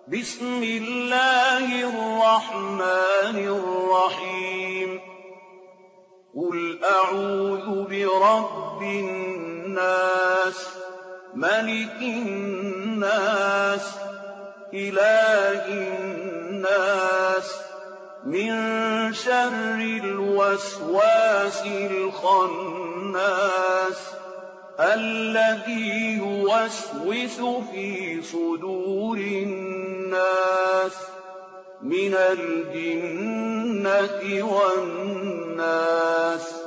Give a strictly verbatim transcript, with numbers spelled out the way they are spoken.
بسم الله الرحمن الرحيم قل أعوذ برب الناس ملك الناس إله الناس من شر الوسواس الخناس الذي يوسوس في صدور الناس من الجنة والناس